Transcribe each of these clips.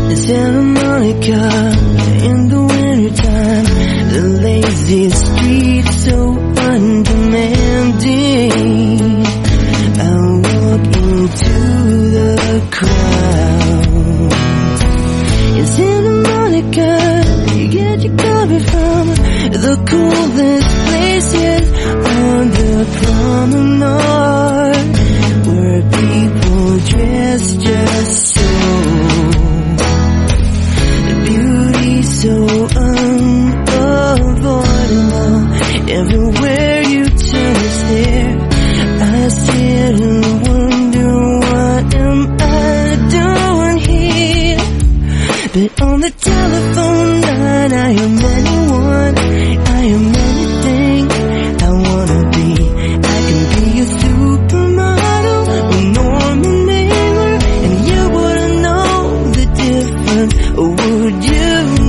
Santa Monica in the wintertime, the lazy streets so undemanding. I walk into the crowd. In Santa Monica, you get your coffee from the coolest places on the promenade, where people dress just so. So unavoidable, everywhere you turn is there. I sit and wonder, what am I doing here? But on the telephone line, I am anyone, I am anything I wanna be. I can be a supermodel or Norman Mailer, and you wouldn't know the difference, or would you?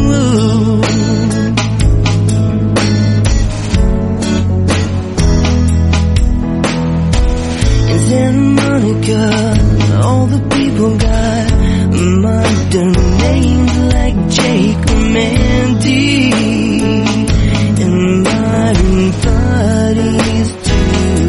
All the people got modern names like Jake or Mandy, and modern bodies too.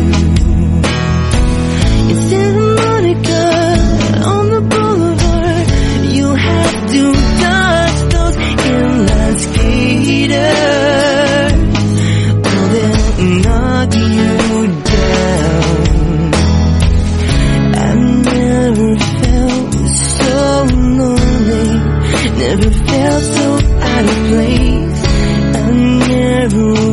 In Santa Monica, on the boulevard, you have to dodge those inline skaters, or they'll knock you down. Never felt so out of place. I never